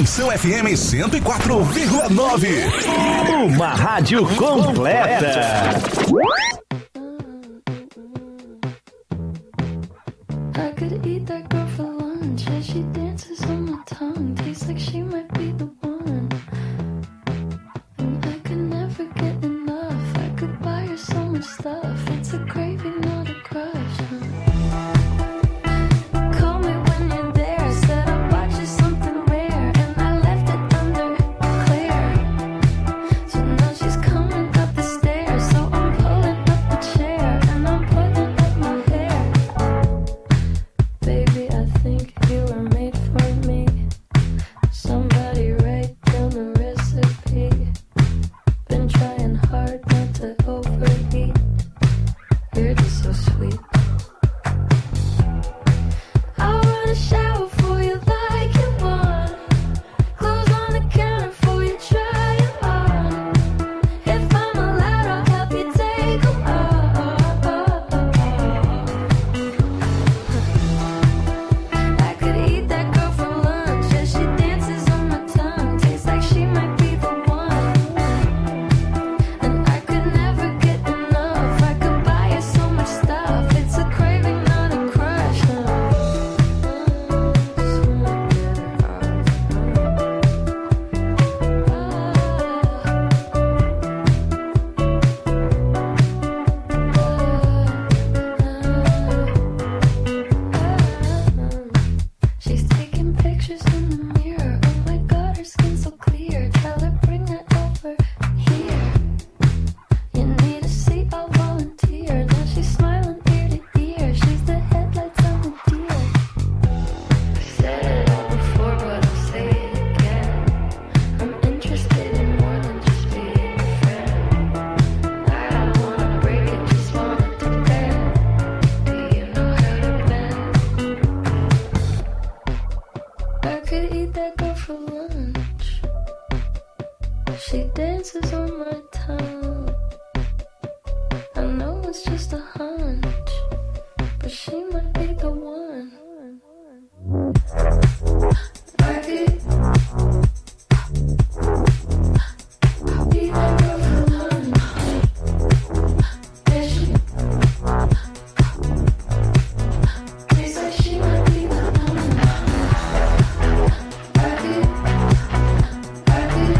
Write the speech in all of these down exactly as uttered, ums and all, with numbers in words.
Conexão F M cento e quatro vírgula nove. Uma rádio completa. I could eat that girl for lunch as she dances on my tongue. Tastes like she might be the one. And I could never get enough. I could buy her so much stuff. It's a craving, not a crush. Call me when you're there. Said I bought you something rare, and I left it under clear. So now she's coming up the stairs. So I'm pulling up the chair and I'm putting up my hair. Baby, I think you were made for me. Somebody write down the recipe. Been trying hard not to overeat. You're just so sweet. I wanna shower for you like you want. Clothes on the counter for you, try it on. If I'm allowed, I'll help you take them off. I could eat that girl for lunch as she dances on my tongue. Tastes like she might be the one. And I could never get enough. I could buy her so much stuff. It's a craving, not a crush. She's taking pictures in the mirror. Oh my god, her skin's so clear. Tell her bring it over here. You need a seat, I'll volunteer. Now she's smiling ear to ear. She's the headlights on the deer. Said it all before, but I'll say it again. I'm interested in more than just being a friend. I don't wanna break it, just want it to bend. Do you know how to bend? I could eat that girl for lunch. She dances on my tongue. I know it's just a hunch, but she might be the one. I could eat that girl for lunch. Yeah, she tastes like she might be the one. I could, I could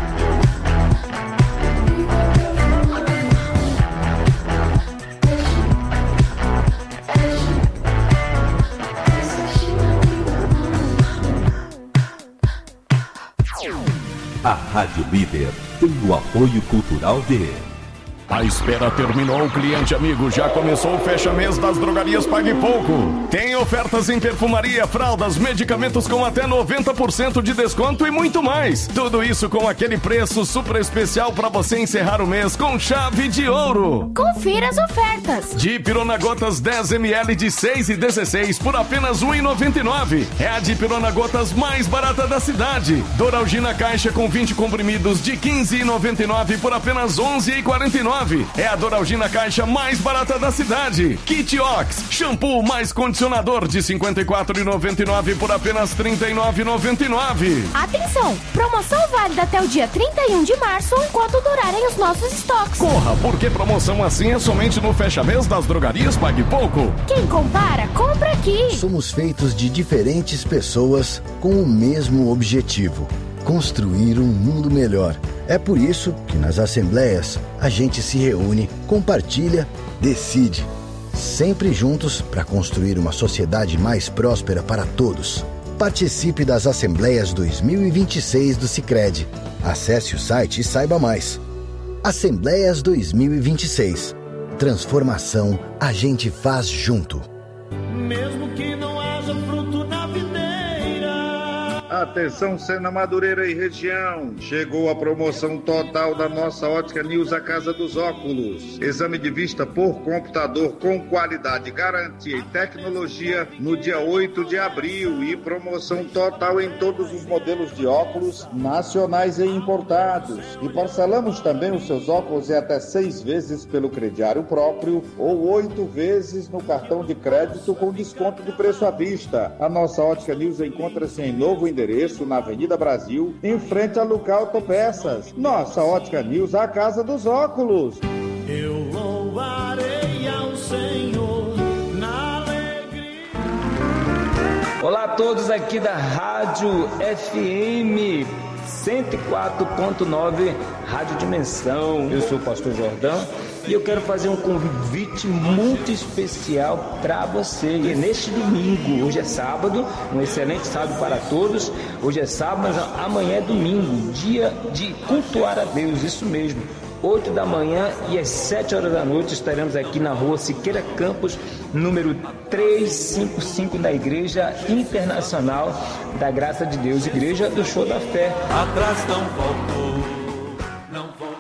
eat that girl for lunch. Yeah, she, yeah, she tastes like she might be the one. A Rádio Líder tem o apoio cultural de... A espera terminou, cliente amigo. Já começou o fecha-mês das drogarias Pague Pouco. Tem ofertas em perfumaria, fraldas, medicamentos com até noventa por cento de desconto e muito mais. Tudo isso com aquele preço super especial para você encerrar o mês com chave de ouro. Confira as ofertas. Dipirona Gotas dez mililitros de seis e dezesseis por apenas um real e noventa e nove centavos. É a Dipirona Gotas mais barata da cidade. Doralgina Caixa com vinte comprimidos de quinze reais e noventa e nove centavos por apenas onze reais e quarenta e nove centavos. É a Doralgina Caixa mais barata da cidade. Kit Ox, shampoo mais condicionador de cinquenta e quatro reais e noventa e nove centavos por apenas trinta e nove reais e noventa e nove centavos. Atenção, promoção válida até o dia trinta e um de março, enquanto durarem os nossos estoques. Corra, porque promoção assim é somente no fecha-mês das drogarias Pague Pouco. Quem compara, compra aqui. Somos feitos de diferentes pessoas com o mesmo objetivo: construir um mundo melhor. É por isso que nas assembleias a gente se reúne, compartilha, decide. Sempre juntos para construir uma sociedade mais próspera para todos. Participe das Assembleias dois mil e vinte e seis do Sicredi. Acesse o site e saiba mais. Assembleias dois mil e vinte e seis. Transformação a gente faz junto. Mesmo que não haja fruto na videira. Atenção, Sena Madureira e região. Chegou a promoção total da nossa Ótica News, a Casa dos Óculos. Exame de vista por computador com qualidade, garantia e tecnologia no dia oito de abril. E promoção total em todos os modelos de óculos nacionais e importados. E parcelamos também os seus óculos em até seis vezes pelo crediário próprio ou oito vezes no cartão de crédito com desconto de preço à vista. A nossa Ótica News encontra-se em novo endereço endereço na Avenida Brasil, em frente a Lucar Autopeças. Nossa Ótica News, a casa dos óculos. Eu louvarei ao Senhor na alegria. Olá a todos aqui da Rádio F M cento e quatro ponto nove, Rádio Dimensão. Eu sou o pastor Jordão e eu quero fazer um convite muito especial para você. E neste domingo, hoje é sábado, um excelente sábado para todos. Hoje é sábado, mas amanhã é domingo, dia de cultuar a Deus, isso mesmo. oito da manhã e às sete horas da noite estaremos aqui na rua Siqueira Campos, número trezentos e cinquenta e cinco, da Igreja Internacional da Graça de Deus, Igreja do Show da Fé. Atrás não voltou, não voltou.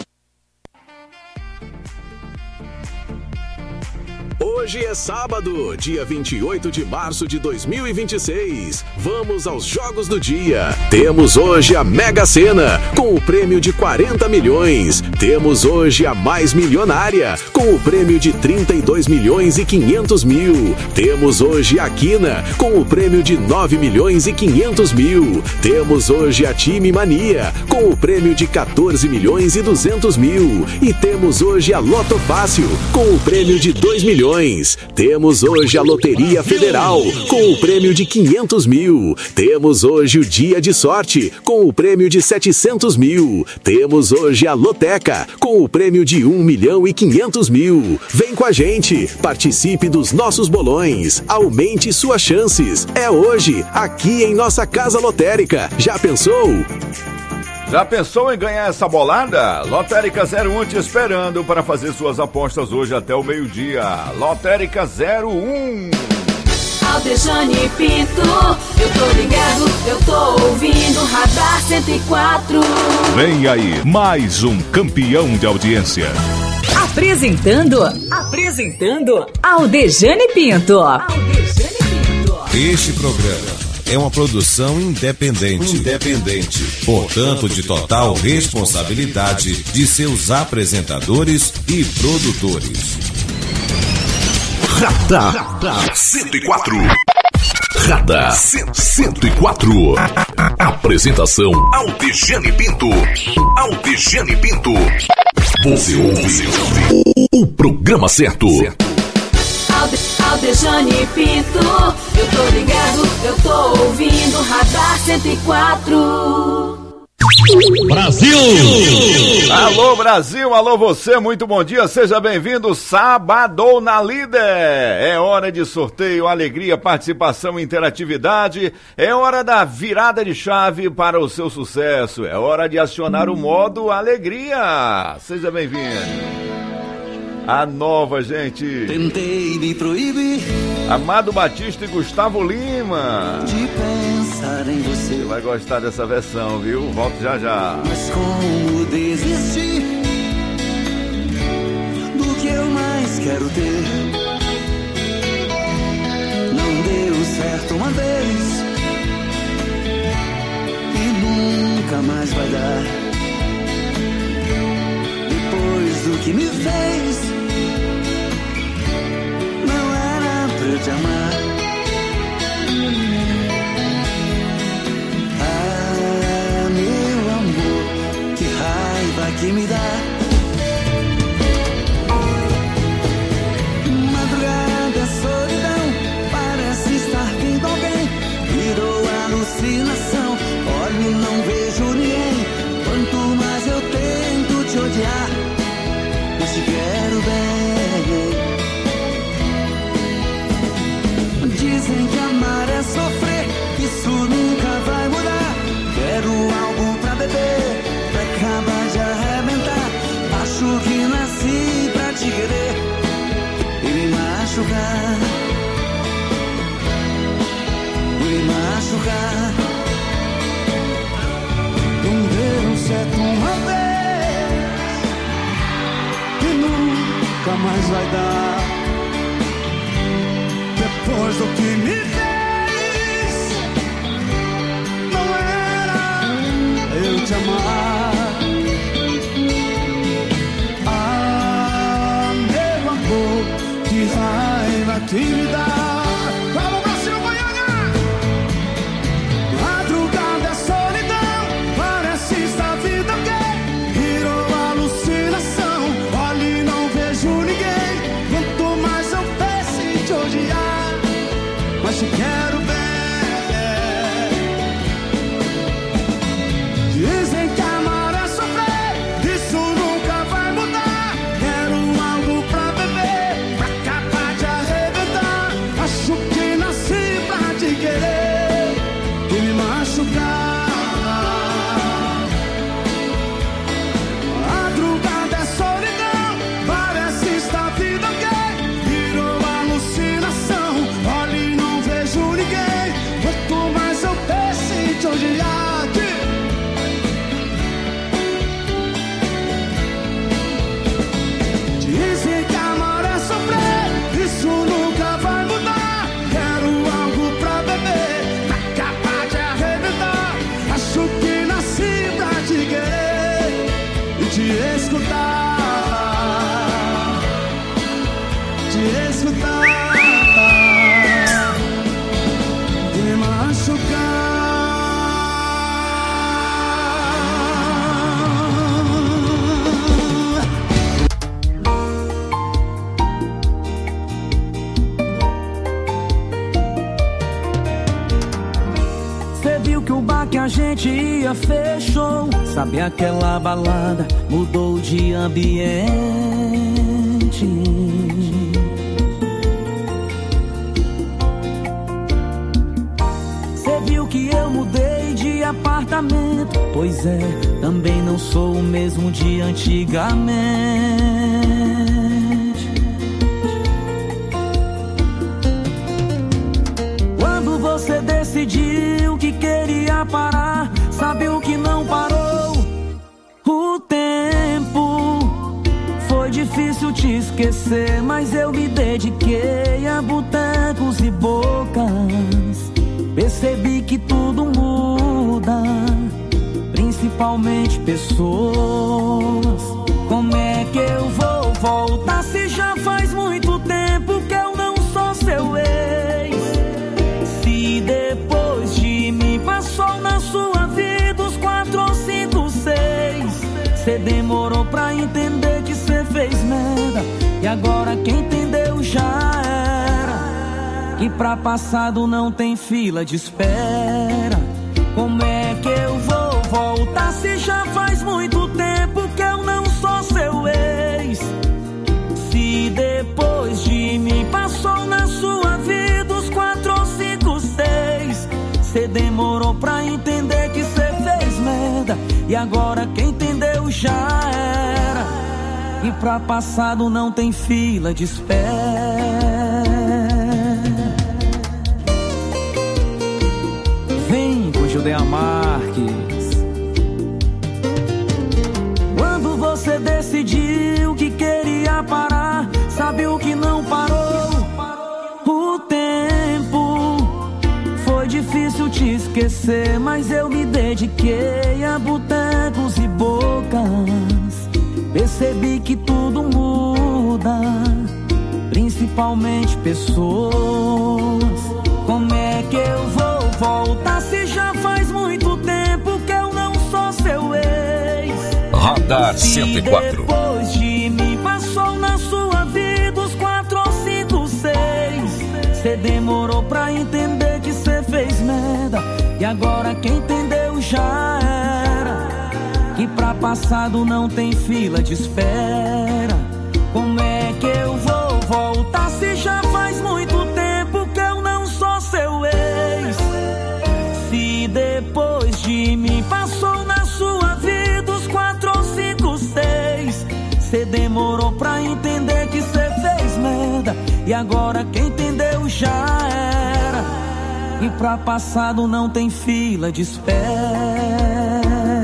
Hoje é sábado, dia vinte e oito de março de dois mil e vinte e seis. Vamos aos jogos do dia. Temos hoje a Mega Sena, com o prêmio de quarenta milhões. Temos hoje a Mais Milionária, com o prêmio de trinta e dois milhões e quinhentos mil. Temos hoje a Quina, com o prêmio de nove milhões e quinhentos mil. Temos hoje a Time Mania, com o prêmio de quatorze milhões e duzentos mil. E temos hoje a Loto Fácil, com o prêmio de dois milhões. Temos hoje a Loteria Federal, com o prêmio de quinhentos mil. Temos hoje o Dia de Sorte, com o prêmio de setecentos mil. Temos hoje a Loteca, com o prêmio de um milhão e quinhentos mil. Vem com a gente, participe dos nossos bolões, aumente suas chances. É hoje, aqui em nossa Casa Lotérica. Já pensou? Já pensou em ganhar essa bolada? Lotérica zero um te esperando para fazer suas apostas hoje até o meio-dia. Lotérica zero um. Aldejane Pinto, eu tô ligado, eu tô ouvindo Radar cento e quatro. Vem aí, mais um campeão de audiência. Apresentando, apresentando Aldejane Pinto. Aldejane Pinto. Este programa é uma produção independente, independente, portanto de total responsabilidade de seus apresentadores e produtores. Radar cento e quatro. Radar cento e quatro. Apresentação Aldejane Pinto. Aldejane Pinto. Você ouve o programa certo. Aldejane Pinto, eu tô ligado, eu tô ouvindo Radar cento e quatro. Brasil! Alô Brasil, alô você, muito bom dia, seja bem-vindo. Sábado na Líder. É hora de sorteio, alegria, participação e interatividade. É hora da virada de chave para o seu sucesso. É hora de acionar o modo alegria. Seja bem-vindo. A nova, gente. Tentei me proibir. Amado Batista e Gustavo Lima. De pensar em você. Você vai gostar dessa versão, viu? Volto já já. Mas como desistir do que eu mais quero ter? Não deu certo uma vez e nunca mais vai dar. Depois do que me fez, pra te amar. Ah, meu amor, que raiva que me dá. Madrugada, solidão, parece estar vindo alguém. Virou alucinação, olho e não vejo ninguém. Quanto mais eu tento te odiar, mas te quero bem. Dizem que amar é sofrer, isso nunca vai mudar. Quero algo pra beber, pra acabar de arrebentar. Acho que nasci pra te querer e me machucar. E me machucar. Não deu certo uma vez e nunca mais vai dar. Depois do que me fez, não era eu te amar. Ah, meu amor, que raiva que me dá. Vamos, Brasil, Goiânia! Madrugada. te escutar, te escutar, te machucar. Cê viu que o bar que a gente ia fechou, sabe aquela balada mudou de ambiente. Cê viu que eu mudei de apartamento, pois é, também não sou o mesmo de antigamente. Quando você decidiu que queria parar, sabe o que não parou? O tempo. Foi difícil te esquecer, mas eu me dediquei a botecos e bocas. Percebi que tudo muda, principalmente pessoas. Como é que eu vou voltar se já faz muito tempo que eu não sou seu ex? Se depois de mim passou na sua vida os quatro ou cinco, seis, cê demorou pra entender que cê fez merda, e agora quem entendeu já era. Que pra passado não tem fila de espera. Como é que eu vou voltar se já faz muito tempo que eu não sou seu ex? Se depois de mim passou na sua vida os quatro ou cinco, seis, cê demorou pra entender que cê fez merda, e agora quem entendeu já era. E pra passado não tem fila de espera. Vem com Judeia Marques. Quando você decidiu que queria parar, sabe o que não parou? O tempo. Foi difícil te esquecer, mas eu me dediquei a botecos e bocas. Percebi que tudo muda, principalmente pessoas. Como é que eu vou voltar se já faz muito tempo que eu não sou seu ex? Radar cento e quatro. Depois de mim passou na sua vida os quatro ou cinco, seis, cê demorou pra entender que cê fez merda, e agora quem entendeu já era. Que pra passado não tem fila de espera. Como é que eu vou voltar se já faz muito tempo que eu não sou seu ex? Se depois de mim passou na sua vida os quatro ou cinco, seis, cê demorou pra entender que cê fez merda, e agora quem entendeu já era. E pra passado não tem fila de espera.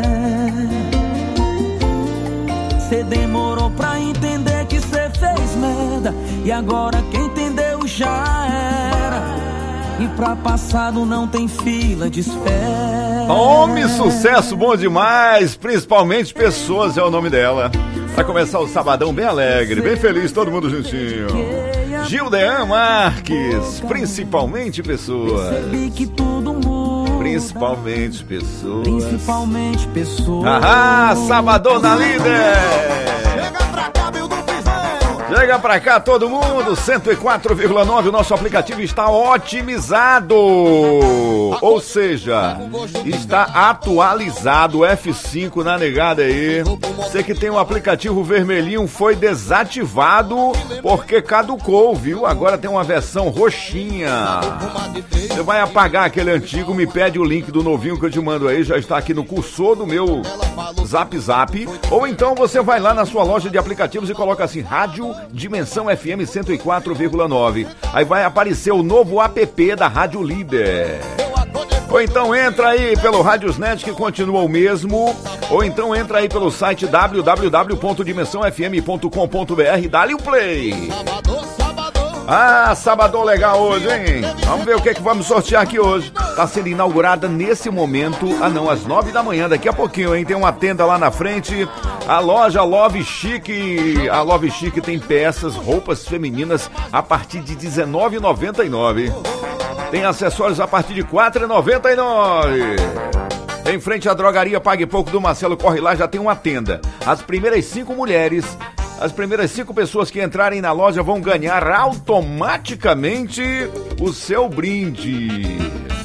Cê demorou pra entender que cê fez merda, e agora quem entendeu já era. E pra passado não tem fila de espera. Homem, sucesso bom demais, principalmente pessoas é o nome dela. Vai começar o sabadão bem alegre, bem feliz, todo mundo juntinho. Gildean Marques, principalmente pessoas. Percebi que tudo muda, principalmente pessoas. Principalmente pessoas. Ahá, sabadão na líder. Chega pra cá todo mundo, cento e quatro vírgula nove, o nosso aplicativo está otimizado, ou seja, está atualizado, F cinco na negada aí. Você que tem um aplicativo vermelhinho foi desativado porque caducou, viu? Agora tem uma versão roxinha. Você vai apagar aquele antigo, me pede o link do novinho que eu te mando aí, já está aqui no cursor do meu Zap Zap, ou então você vai lá na sua loja de aplicativos e coloca assim, Rádio Dimensão F M cento e quatro vírgula nove. Aí vai aparecer o novo app da Rádio Líder. Ou então entra aí pelo Radiosnet, que continua o mesmo, ou então entra aí pelo site w w w ponto dimensão f m ponto com ponto b r e dá-lhe o play. Ah, sabadão legal hoje, hein? Vamos ver o que é que vamos sortear aqui hoje. Tá sendo inaugurada nesse momento, ah não, às nove da manhã, daqui a pouquinho, hein? Tem uma tenda lá na frente, a loja Love Chic. A Love Chic tem peças, roupas femininas a partir de dezenove reais e noventa e nove centavos. Tem acessórios a partir de quatro reais e noventa e nove centavos. Em frente à drogaria Pague Pouco do Marcelo, corre lá, já tem uma tenda. As primeiras cinco mulheres... As primeiras cinco pessoas que entrarem na loja vão ganhar automaticamente o seu brinde.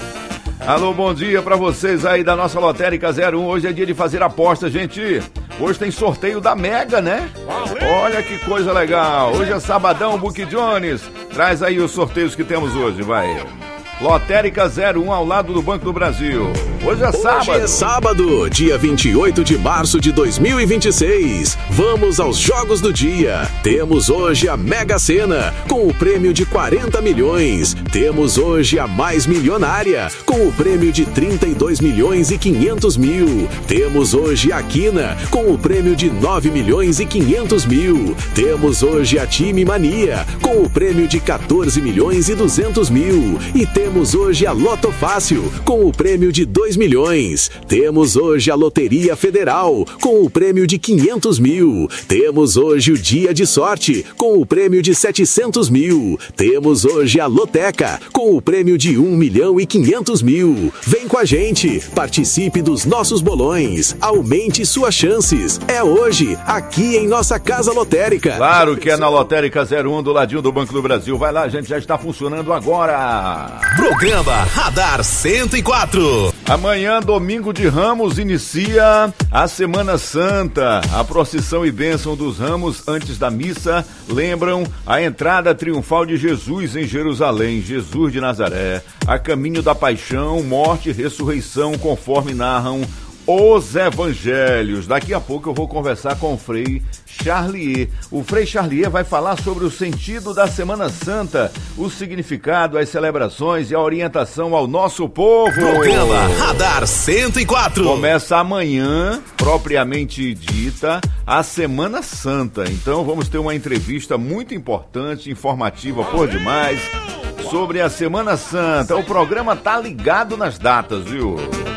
Alô, bom dia pra vocês aí da nossa Lotérica zero um. Hoje é dia de fazer aposta, gente. Hoje tem sorteio da Mega, né? Olha que coisa legal. Hoje é sabadão, Book Jones. Traz aí os sorteios que temos hoje, vai. Lotérica zero um ao lado do Banco do Brasil. Hoje é sábado. Hoje é sábado, dia vinte e oito de março de dois mil e vinte e seis. Vamos aos jogos do dia. Temos hoje a Mega Sena, com o prêmio de quarenta milhões. Temos hoje a Mais Milionária, com o prêmio de trinta e dois milhões e quinhentos mil. Temos hoje a Quina, com o prêmio de nove milhões e quinhentos mil. Temos hoje a Time Mania, com o prêmio de quatorze milhões e duzentos mil. E temos Temos hoje a Loto Fácil, com o prêmio de dois milhões. Temos hoje a Loteria Federal, com o prêmio de quinhentos mil. Temos hoje o Dia de Sorte, com o prêmio de setecentos mil. Temos hoje a Loteca, com o prêmio de um milhão e quinhentos mil. Vem com a gente, participe dos nossos bolões, aumente suas chances. É hoje, aqui em nossa Casa Lotérica. Claro que é na Lotérica zero um, do ladinho do Banco do Brasil. Vai lá, gente, já está funcionando agora. Programa Radar cento e quatro. Amanhã, domingo de Ramos, inicia a Semana Santa. A procissão e bênção dos ramos antes da missa lembram a entrada triunfal de Jesus em Jerusalém, Jesus de Nazaré, a caminho da paixão, morte e ressurreição, conforme narram os evangelhos. Daqui a pouco eu vou conversar com o Frei Charlier. O Frei Charlier vai falar sobre o sentido da Semana Santa, o significado, as celebrações e a orientação ao nosso povo. Programa Radar cento e quatro. Começa amanhã, propriamente dita, a Semana Santa. Então vamos ter uma entrevista muito importante, informativa por demais, sobre a Semana Santa. O programa tá ligado nas datas, viu?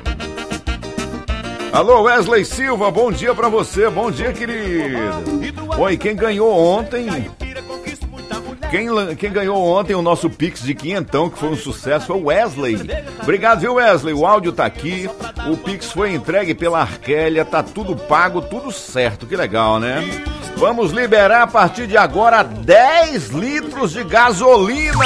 Alô, Wesley Silva, bom dia pra você, bom dia, querido. Oi, quem ganhou ontem, quem, quem ganhou ontem o nosso Pix de quinhentão, que foi um sucesso, foi o Wesley. Obrigado, viu, Wesley? O áudio tá aqui, o Pix foi entregue pela Arquélia, tá tudo pago, tudo certo, que legal, né? Vamos liberar a partir de agora dez litros de gasolina.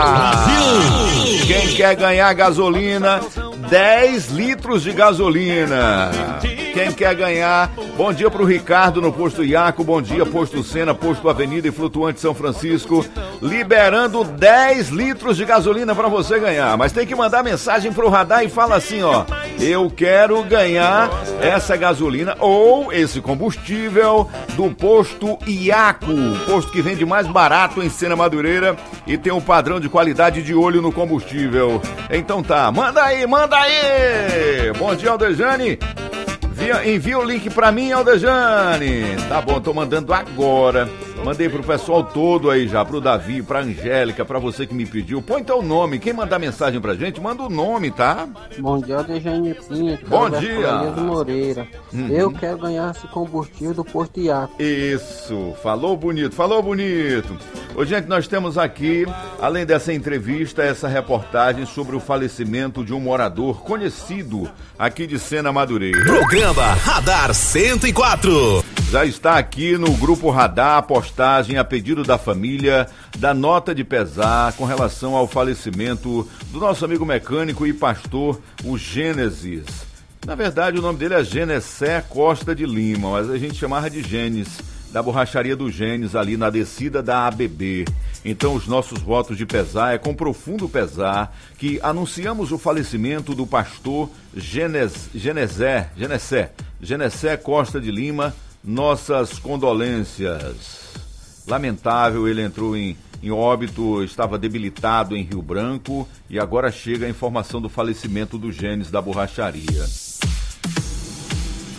Brasil! Quem quer ganhar gasolina, dez litros de gasolina. Quem quer ganhar, bom dia pro Ricardo no Posto Iaco, bom dia Posto Sena, Posto Avenida e Flutuante São Francisco, liberando dez litros de gasolina para você ganhar. Mas tem que mandar mensagem pro radar e fala assim, ó: eu quero ganhar essa gasolina ou esse combustível do Posto Iaco, posto que vende mais barato em Sena Madureira e tem um padrão de qualidade de olho no combustível. Então tá, manda aí, manda aí! Bom dia, Aldejane! Via, envia o link pra mim, Aldejane. Tá bom, tô mandando agora. Mandei pro pessoal todo aí já, pro Davi, pra Angélica, pra você que me pediu. Põe teu nome, quem mandar mensagem pra gente, manda o nome, tá? Bom dia, Aldejane Pinto. Bom dia. Moreira. Uhum. Eu quero ganhar esse combustível do Posto Iaco. Isso, falou bonito, falou bonito. Ô, gente, nós temos aqui, além dessa entrevista, essa reportagem sobre o falecimento de um morador conhecido aqui de Sena Madureira. Programa Radar cento e quatro. Já está aqui no Grupo Radar a postagem a pedido da família da nota de pesar com relação ao falecimento do nosso amigo mecânico e pastor, o Gênesis. Na verdade, o nome dele é Genessé Costa de Lima, mas a gente chamava de Gênesis, da borracharia do Gênesis, ali na descida da A B B. Então, os nossos votos de pesar é com profundo pesar que anunciamos o falecimento do pastor Genes, Genessé, Genessé, Genessé Costa de Lima. Nossas condolências. Lamentável, ele entrou em, em óbito, estava debilitado em Rio Branco e agora chega a informação do falecimento do Gênesis da borracharia.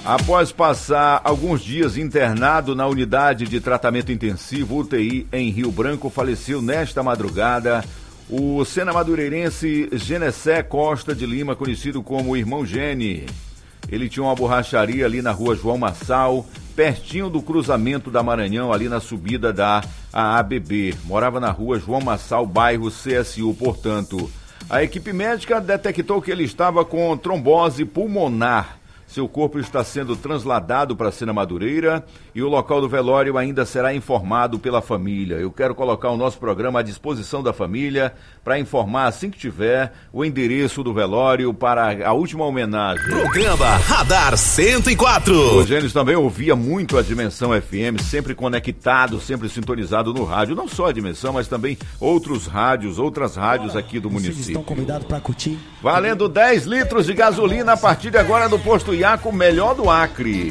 Após passar alguns dias internado na unidade de tratamento intensivo U T I em Rio Branco, faleceu nesta madrugada o sena-madureirense Genessé Costa de Lima, conhecido como Irmão Gene. Ele tinha uma borracharia ali na rua João Massal, pertinho do cruzamento da Maranhão, ali na subida da A A B B. Morava na rua João Massal, bairro C S U, portanto. A equipe médica detectou que ele estava com trombose pulmonar. Seu corpo está sendo trasladado para a Sena Madureira e o local do velório ainda será informado pela família. Eu quero colocar o nosso programa à disposição da família para informar, assim que tiver, o endereço do velório para a última homenagem. Programa Radar cento e quatro. O Gênesis também ouvia muito a Dimensão F M, sempre conectado, sempre sintonizado no rádio. Não só a Dimensão, mas também outros rádios, outras rádios aqui do município. Vocês estão convidados para curtir. Valendo dez litros de gasolina a partir de agora do posto Iaco, melhor do Acre.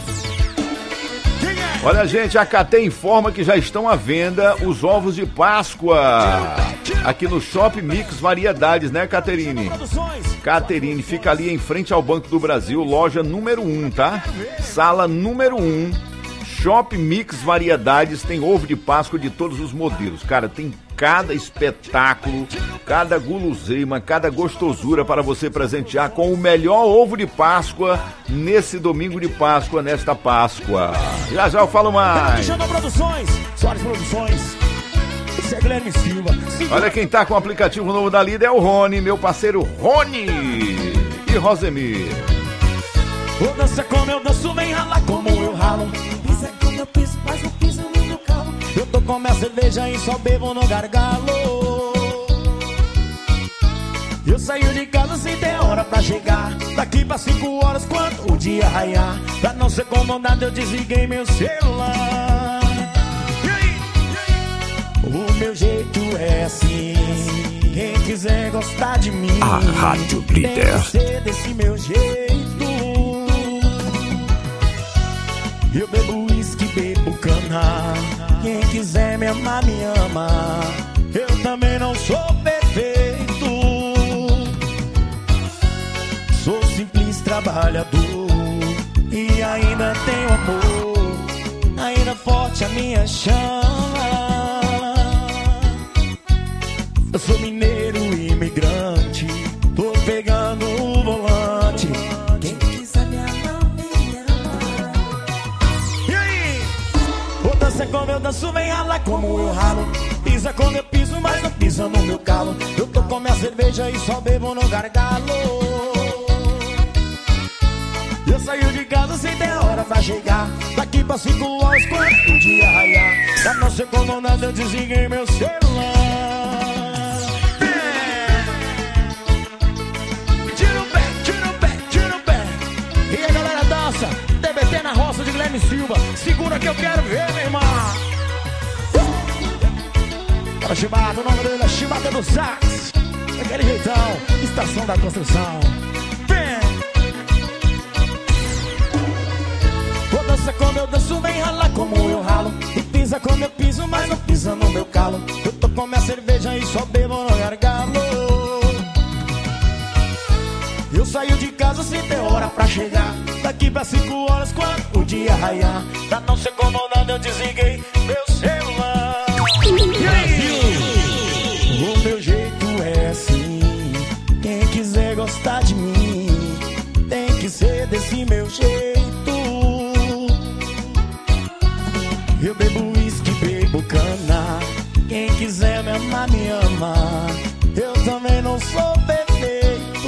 Olha, gente, a C A T E informa que já estão à venda os ovos de Páscoa aqui no Shopping Mix Variedades, né, Caterine? Caterine, fica ali em frente ao Banco do Brasil, loja número um, tá? Sala número um, Shopping Mix Variedades, tem ovo de Páscoa de todos os modelos. Cara, tem cada espetáculo, cada guloseima, cada gostosura para você presentear com o melhor ovo de Páscoa nesse domingo de Páscoa, nesta Páscoa. Já já eu falo mais. Produções, Soares Produções. Esse é Guilherme Silva. Olha quem tá com o aplicativo novo da Líder é o Rony, meu parceiro Rony e Rosemir. Vou dançar como eu danço, vem ralar como eu ralo. Pisa como eu piso, mas eu piso no meu calo. Eu tô com minha cerveja e só bebo no gargalo. Eu saio de casa sem ter hora pra chegar. Daqui pra cinco horas quando o dia raiar. Pra não ser comandado eu desliguei meu celular. E aí? O meu jeito é assim. Quem quiser gostar de mim, a Rádio Líder tem que ser desse meu jeito. Eu bebo uísque, bebo cana. Quem quiser me amar, me ama. Eu também não sou perfeito. Sou simples trabalhador e ainda tenho amor. Ainda forte a minha chama. Eu sou mineiro imigrante. Tô pegando o volante. Quem quiser me amar, me ama. E aí? Vou dançar como eu danço, vem ralar como eu ralo. Pisa como eu piso, mas não pisa no meu calo. Eu tô com minha cerveja e só bebo no gargalo. Eu saio de casa sem ter hora pra chegar. Daqui pra cinco horas quando o dia raiar. Pra não ser comandado eu desliguei meu celular. Tira o pé, tira o pé, tira o pé. E a galera dança, D B T na roça de Guilherme Silva. Segura que eu quero ver, meu irmão. Para Chibata, o nome dele é Chibata do Sax. Daquele jeitão, estação da construção. Dança como eu danço, vem ralar como eu ralo. E pisa como eu piso, mas não pisa no meu calo. Eu tô com minha cerveja e só bebo no gargalo. Eu saio de casa sem ter hora pra chegar. Daqui pra cinco horas quando o dia raiar. Pra não ser comandado eu desliguei meu celular. E aí? O meu jeito é assim. Quem quiser gostar de mim tem que ser desse meu jeito. Eu bebo uísque, bebo cana. Quem quiser me amar, me ama. Eu também não sou perfeito.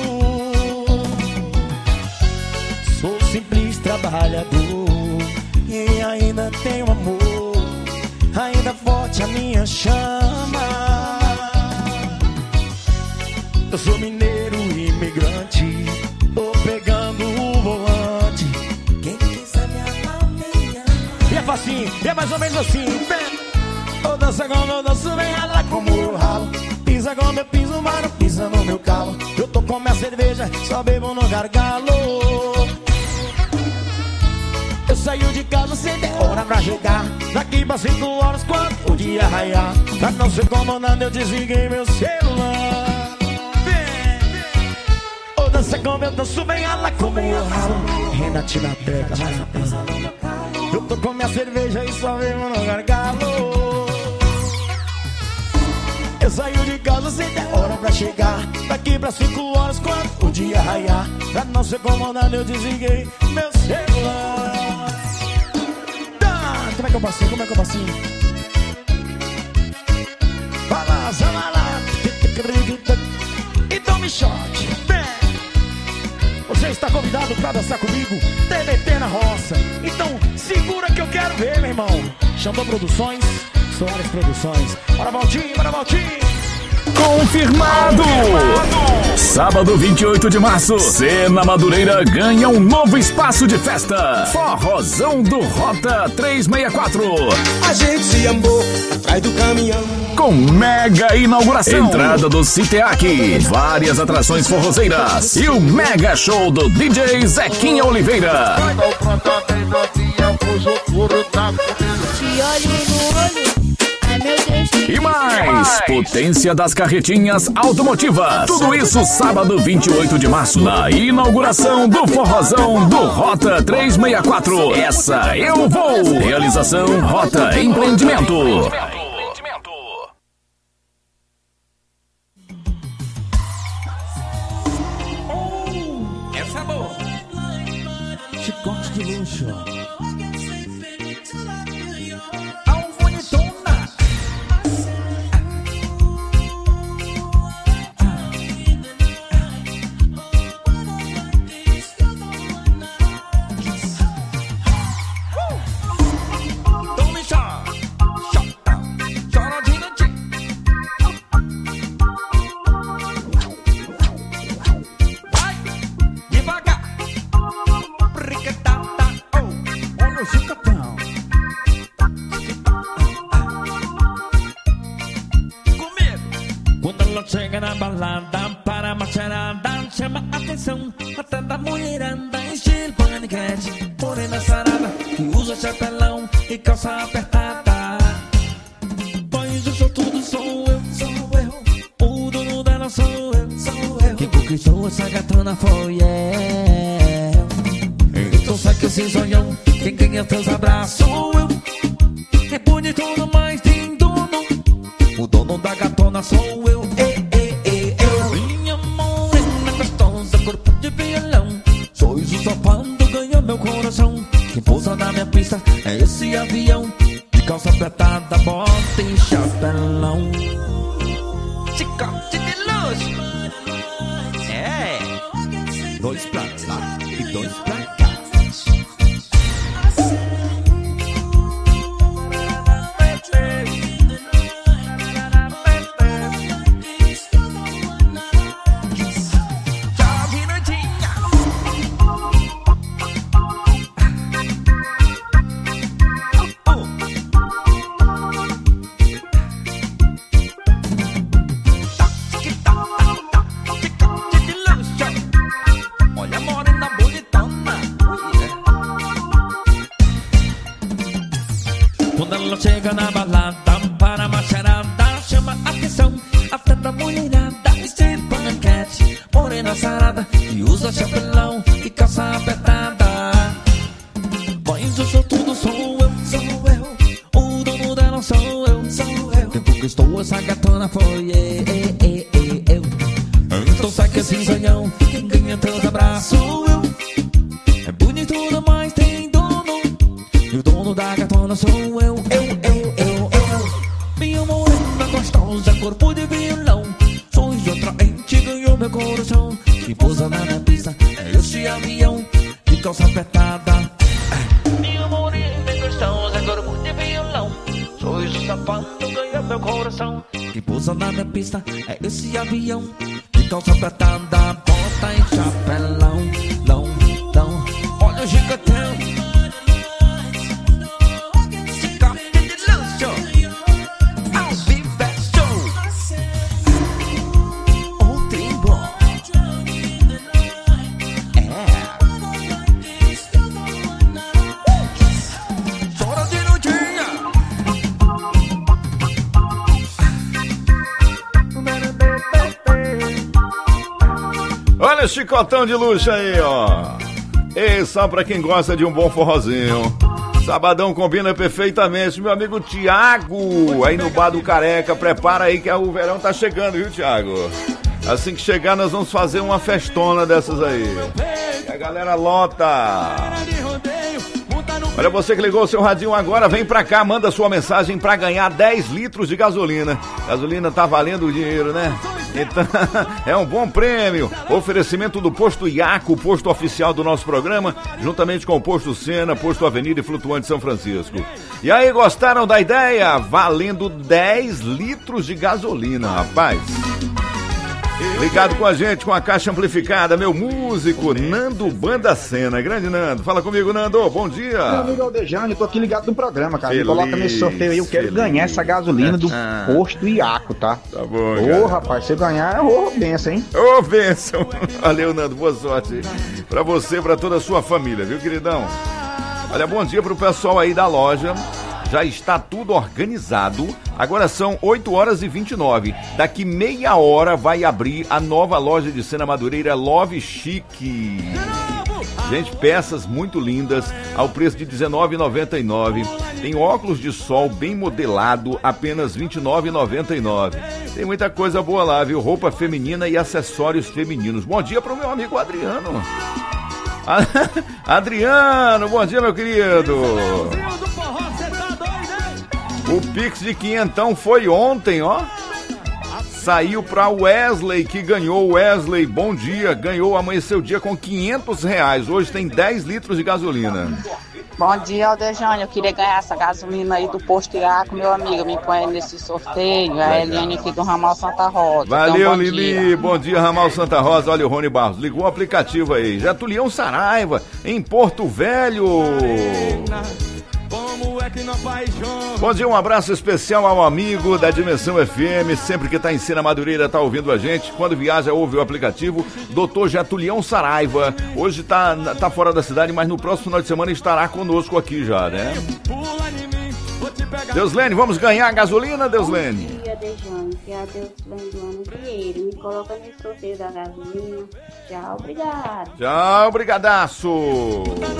Sou simples trabalhador e ainda tenho amor. Ainda forte a minha chama. Eu sou mineiro imigrante. Tô pegando o volante. Quem quiser me amar, me ama. E é facinho, e é mais ou menos assim. Eu danço como eu danço, vem ralar como eu ralo. Pisa como eu piso, mas não pisa no meu calo. Eu tô com minha cerveja, só bebo no gargalo. Eu saio de casa sem ter hora pra chegar. Daqui pra cinco horas quando o dia raiar. Pra não ser comandado eu desliguei meu celular. dança como eu danço, bem ela como eu ralo. Renatina Teca, eu tô com minha cerveja e só vivo no gargalo. Eu saio de casa sem ter hora pra chegar. Daqui pra cinco horas quando o dia raiar. Pra não ser comandado eu desliguei meu celular. Tá, como é que eu passei? Como é que eu passei? Vai lá, vai lá. Então me shot. Você está convidado pra dançar comigo, T B T na roça. Então segura que eu quero ver, meu irmão. Xandão Produções, Soares Produções. Bora, Valtinho, bora, Valtinho. Confirmado! Sábado vinte e oito de março, Cena Madureira ganha um novo espaço de festa. Forrozão do Rota trezentos e sessenta e quatro. A gente se amou atrás do caminhão. Com mega inauguração. Entrada do Citeac, várias atrações forrozeiras e o mega show do D J Zequinha Oliveira. Te olho no olho. E mais, potência das carretinhas automotivas. Tudo isso sábado vinte e oito de março, na inauguração do Forrozão do Rota trezentos e sessenta e quatro. Essa eu vou. Realização Rota Empreendimento. Essa é boa. Chicote de luxo. Chega na balada para a macharada, chama a atenção até da mulherada, estilo paniquete, morena sarada, que usa chapelão e calça apertada. Pois eu sou tudo, sou eu, sou eu, o dono dela sou eu, sou eu. Quem conquistou essa gatona foi eu. Então sai que esse sonhão, quem ganha teus abraços sou eu. É bonito, mas tem dono, o dono da gatona sou eu. Topando ganhou meu coração. Quem pousa na minha pista é esse avião de calça apertada, bota e chapelão. Chicote de luxo. É. Dois pra lá e dois pra cá. Chega na balada para a macharada, chama a atenção até da mulherada, estilo paniquete, morena sarada, que usa chapelão e calça apertada. Pois eu sou tudo, sou eu, sou eu, o dono dela sou eu, sou eu. Quem conquistou essa gatona foi eu, eu. Então sai que esse sonhão, quem ganha teus abraços sou eu. É bonito, mas tem dono, e o dono da gatona sou eu, eu. Corpo de violão, sou de atraente, ganhou meu coração. Que pousa na minha pista é esse avião de calça apertada. Minha morena gostosa, corpo de violão, sou de sapato, ganhou meu coração. Que pousa na minha pista é esse avião de calça apertada, bota e chapelão, lão, lão. Olha o gigantão. Olha Olha, chicotão de luxo aí, ó. E só pra quem gosta de um bom forrozinho. Sabadão combina perfeitamente. Meu amigo Tiago, aí no Bar do Careca, prepara aí que o verão tá chegando, viu, Tiago? Assim que chegar, nós vamos fazer uma festona dessas aí. E a galera lota. Olha, você que ligou o seu radinho agora, vem pra cá, manda sua mensagem pra ganhar dez litros de gasolina. Gasolina tá valendo o dinheiro, né? Então, é um bom prêmio. Oferecimento do Posto Iaco, posto oficial do nosso programa, juntamente com o Posto Sena, Posto Avenida e Flutuante São Francisco. E aí, gostaram da ideia? Valendo dez litros de gasolina, rapaz. Ligado com a gente, com a caixa amplificada, meu músico, Nando Banda Sena. Grande Nando, fala comigo, Nando, bom dia. Meu amigo Aldejane, eu tô aqui ligado no programa, cara. Feliz, me coloca nesse sorteio aí, eu quero feliz. ganhar essa gasolina do ah. Posto Iaco, tá? Tá bom, Ô, oh, rapaz, se eu ganhar, ô, oh, benção, hein? Ô, oh, benção. Valeu, Nando, boa sorte pra você, pra toda a sua família, viu, queridão? Olha, bom dia pro pessoal aí da loja. Já está tudo organizado. Agora são oito horas e vinte e nove. Daqui meia hora vai abrir a nova loja de Sena Madureira Love Chique. Gente, peças muito lindas ao preço de dezenove reais e noventa e nove centavos. Tem óculos de sol bem modelado, apenas vinte e nove reais e noventa e nove centavos. Tem muita coisa boa lá, viu? Roupa feminina e acessórios femininos. Bom dia para o meu amigo Adriano. Adriano, bom dia, meu querido. O Pix de quinhentão foi ontem, ó. Saiu pra Wesley, que ganhou. Wesley, bom dia. Ganhou, amanheceu o dia com quinhentos reais. Hoje tem dez litros de gasolina. Bom dia, Aldejane. Eu queria ganhar essa gasolina aí do Posto Iaco. Meu amigo, me põe nesse sorteio. A Eliane aqui do Ramal Santa Rosa. Valeu, então, bom Lili. Dia. Bom dia, Ramal Santa Rosa. Olha o Rony Barros. Ligou o aplicativo aí. Jatulião Saraiva, em Porto Velho. Bom dia, um abraço especial ao amigo da Dimensão F M, sempre que tá em Sena Madureira tá ouvindo a gente, quando viaja ouve o aplicativo, doutor Jatulião Saraiva, hoje tá, tá fora da cidade, mas no próximo final de semana estará conosco aqui já, né? Deuslene, vamos ganhar a gasolina, Deuslene? Bom dia, Dejane, que a Deuslene do ano Vieira, me coloca nesse sorteio da gasolina. Tchau, obrigado. Tchau, brigadaço.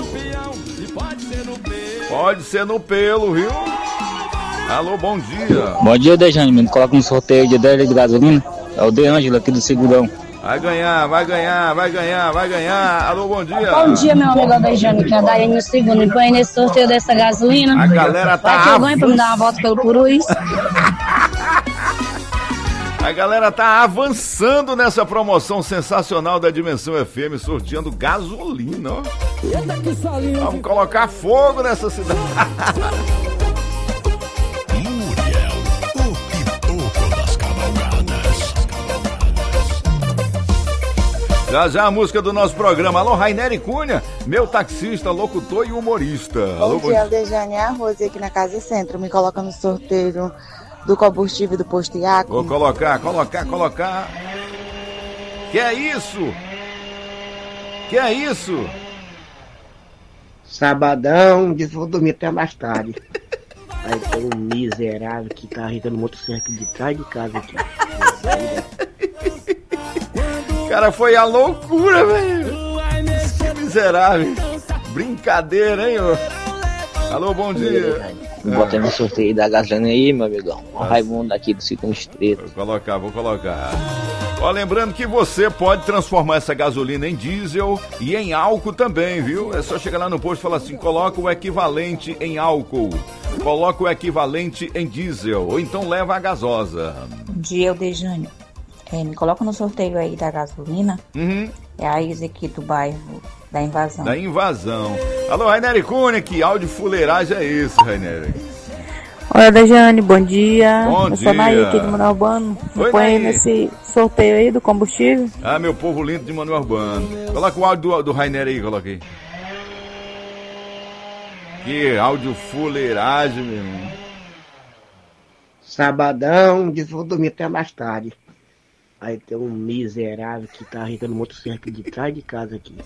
Pode ser no pelo, viu? Alô, bom dia. Bom dia, Dejane, me coloca no sorteio de dez litros de gasolina. É o De Ângelo aqui do Segurão. Vai ganhar, vai ganhar, vai ganhar, vai ganhar. Alô, bom dia. Bom dia, meu amigo Aldejane, que é a Daiane no segundo. Me põe nesse sorteio dessa gasolina. A galera tá... Vai que eu ganho pra me dar uma volta pelo Purus. A galera tá avançando nessa promoção sensacional da Dimensão F M, sorteando gasolina, ó. Vamos colocar fogo nessa cidade. Já já a música do nosso programa. Alô, Raineri Cunha, meu taxista, locutor e humorista. Alô, bom dia, Aldejane, é a Rose aqui na Casa Centro. Me coloca no sorteio do combustível do Posto Iaco. Vou colocar, colocar, colocar. Que é isso? Que é isso? Sabadão, diz vou dormir até mais tarde. Aí tem um miserável que tá arriscando motosserra de trás de casa aqui. Cara, foi a loucura, velho. Que miserável. Brincadeira, hein, ô? Alô, bom dia. Bota no sorteio da gasolina aí, meu amigão. O Raimundo aqui do Segundo Estreito. Vou colocar, vou colocar. Ó, lembrando que você pode transformar essa gasolina em diesel e em álcool também, viu? É só chegar lá no posto e falar assim, coloca o equivalente em álcool, coloca o equivalente em diesel, ou então leva a gasosa. Bom dia, Aldejane. É, me coloca no sorteio aí da gasolina. Uhum. É a Isa aqui do bairro da Invasão. Da Invasão. Alô, Raineri Cunha, que áudio fuleiragem é esse, Raineri? Olha, Dejane, bom dia. Bom Eu dia. sou Naí aqui de Manuel Urbano. Me Oi, põe aí Naí. nesse sorteio aí do combustível. Ah, meu povo lindo de Manuel Urbano. Coloca o áudio do, do Raineri aí, coloca aí. Que áudio fuleiragem, meu irmão. Sabadão, diz vou dormir até mais tarde. Aí tem um miserável que tá arriscando motosserra de trás de casa aqui.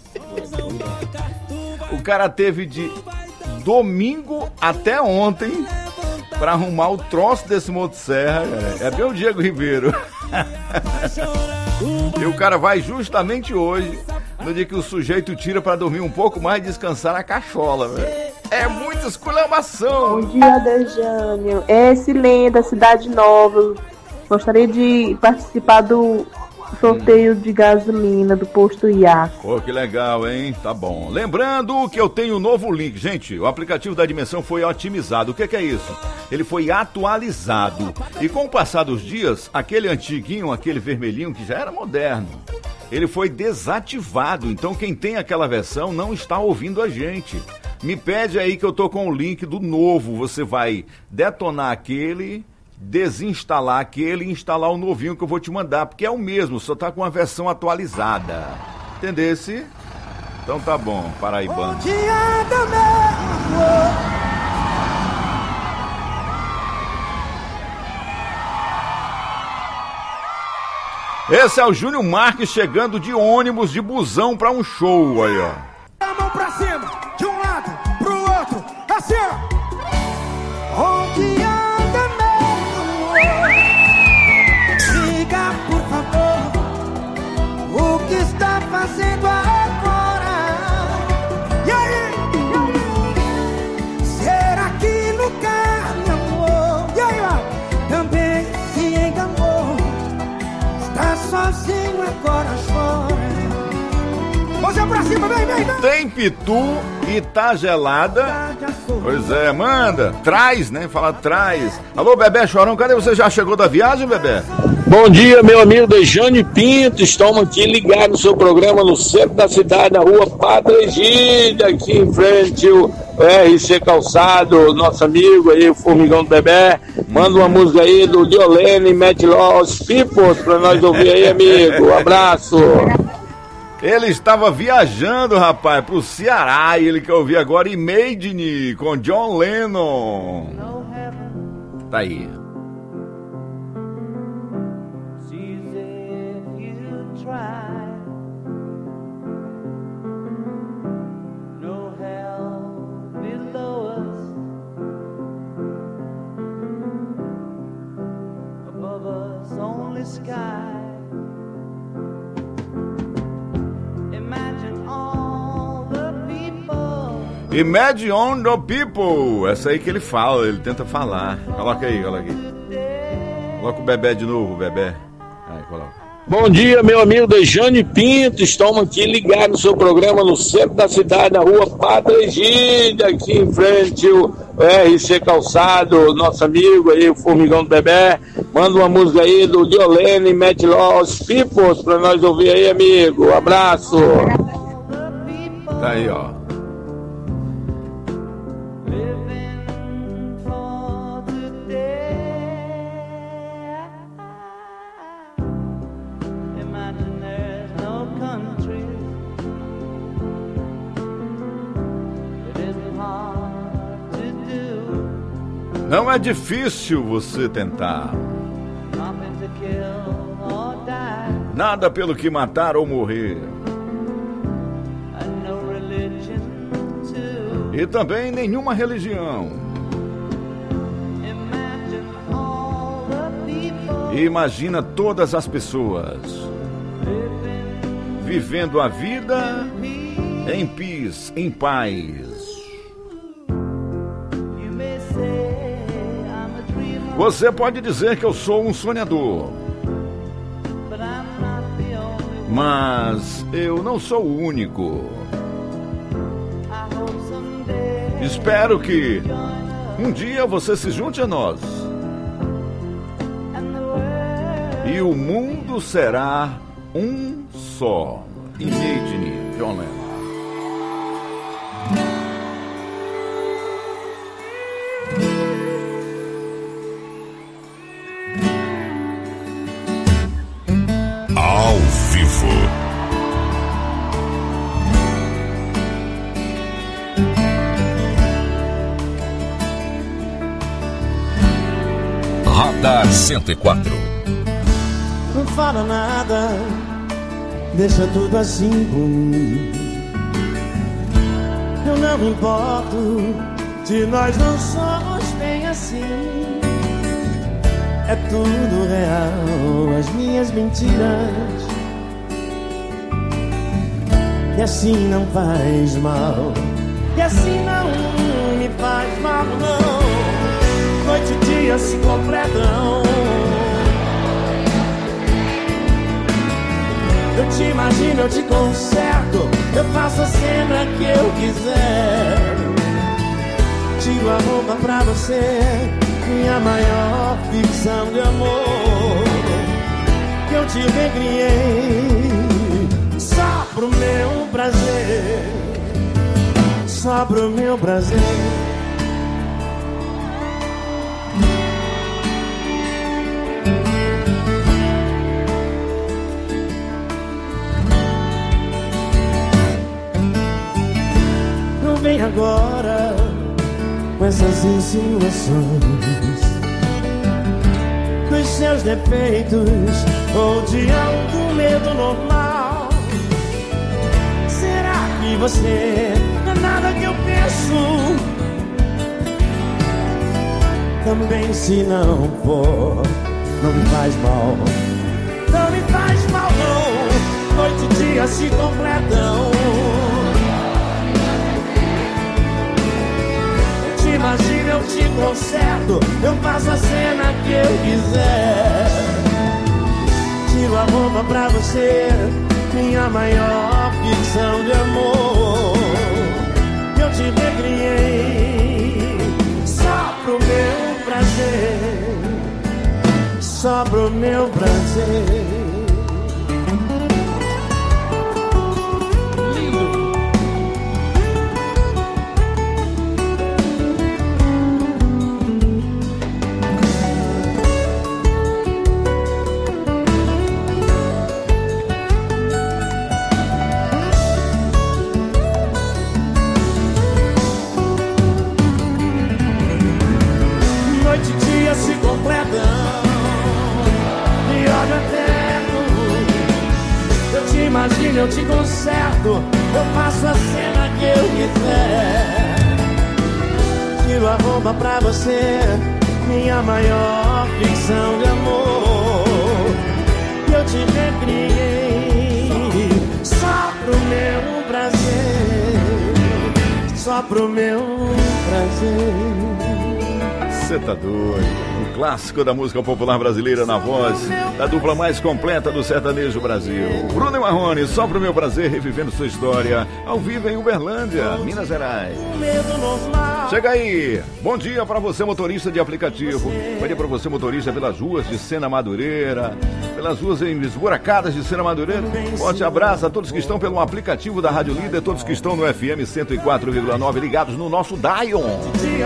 O cara teve de domingo até ontem pra arrumar o troço desse motosserra. É bem o Diego Ribeiro. E o cara vai justamente hoje, no dia que o sujeito tira pra dormir um pouco mais e descansar na cachola, velho. É muita esculhambação. Bom dia, Dejânio. Esse Lenda, Cidade Nova. Gostaria de participar do sorteio de gasolina do posto Iaco. Pô, que legal, hein? Tá bom. Lembrando que eu tenho um novo link. Gente, o aplicativo da Dimensão foi otimizado. O que, que é isso? Ele foi atualizado. E com o passar dos dias, aquele antiguinho, aquele vermelhinho que já era moderno, ele foi desativado. Então quem tem aquela versão não está ouvindo a gente. Me pede aí que eu tô com o link do novo. Você vai detonar aquele, desinstalar aquele e instalar o novinho que eu vou te mandar, porque é o mesmo, só tá com a versão atualizada. Entendesse? Então tá bom, paraibano. Esse é o Júnior Marques chegando de ônibus, de busão pra um show aí, ó. A mão pra cima, de um lado pro outro, assim, ó. Onde anda meu? Diga, por favor, o que está fazendo agora? E aí? Será que nunca me amou? E aí, ó? Também se enganou. Está sozinho, agora chora. Você pra cima, vem, vem, vem. Tem pitu e tá gelada. Pois é, manda. Traz, né? Fala traz. Alô, Bebé Chorão, cadê você? Já chegou da viagem, Bebé? Bom dia, meu amigo Dejane Pinto. Estamos aqui ligados no seu programa no centro da cidade, na rua Padre Egídio, aqui em frente o R C Calçado. Nosso amigo aí, o Formigão do Bebé. Manda uma música aí do Diolene, Matt Loss, Peoples, pra nós ouvir aí, amigo. Um abraço. Ele estava viajando, rapaz, pro Ceará, e ele quer ouvir agora Imagine com John Lennon. Tá aí. Imagine on the people. Essa aí que ele fala, ele tenta falar. Coloca aí, coloca aí. Coloca o Bebé de novo, Bebé. Aí, coloca. Bom dia, meu amigo Dejane Pinto. Estamos aqui ligados no seu programa no centro da cidade, na rua Padre Egídio, aqui em frente o R C Calçado. Nosso amigo aí, o Formigão do Bebé. Manda uma música aí do Diolene, Matt Loss, Peoples, pra nós ouvir aí, amigo. Um abraço. Tá aí, ó. Não é difícil você tentar. Nada pelo que matar ou morrer. E também nenhuma religião. E imagina todas as pessoas vivendo a vida em paz, em paz. Você pode dizer que eu sou um sonhador, mas eu não sou o único. Espero que um dia você se junte a nós e o mundo será um só. Imagine, John Lennon. Ao vivo. Radar cento e quatro. Não fala nada, deixa tudo assim por mim. Eu não me importo se nós não somos bem assim. é tudo real, as minhas mentiras. E assim não faz mal, e assim não me faz mal, não. Noite e dia se completam. Eu te imagino, eu te conserto, eu faço a cena que eu quiser. Tiro a roupa pra você, minha maior ficção de amor. Que eu te recriei só pro meu prazer, só pro meu prazer. Não vem agora com essas insinuações dos seus defeitos ou de algum medo normal. Será que você não é nada que eu penso? Também se não for, não me faz mal. Não me faz mal não, noite e dia se completam. Eu te imagino, eu te conserto, eu faço a cena que eu quiser. Tiro a roupa pra você, minha maior ficção de amor. Eu te recriei só pro meu prazer, só pro meu prazer. Imagina, eu te conserto, eu faço a cena que eu quiser. Tiro a roupa pra você, minha maior ficção de amor. Eu te recriei só pro meu prazer, só pro meu prazer. Cê tá doido. Um clássico da música popular brasileira na voz da dupla mais completa do sertanejo Brasil. Bruno e Marrone, só pro meu prazer, revivendo sua história ao vivo em Uberlândia, Minas Gerais. Chega aí. Bom dia para você, motorista de aplicativo. Bom dia para você, motorista pelas ruas de Sena Madureira, pelas ruas esburacadas de Sena Madureira. Forte abraço a todos que estão pelo aplicativo da Rádio Líder, todos que estão no F M cento e quatro vírgula nove ligados no nosso Dion.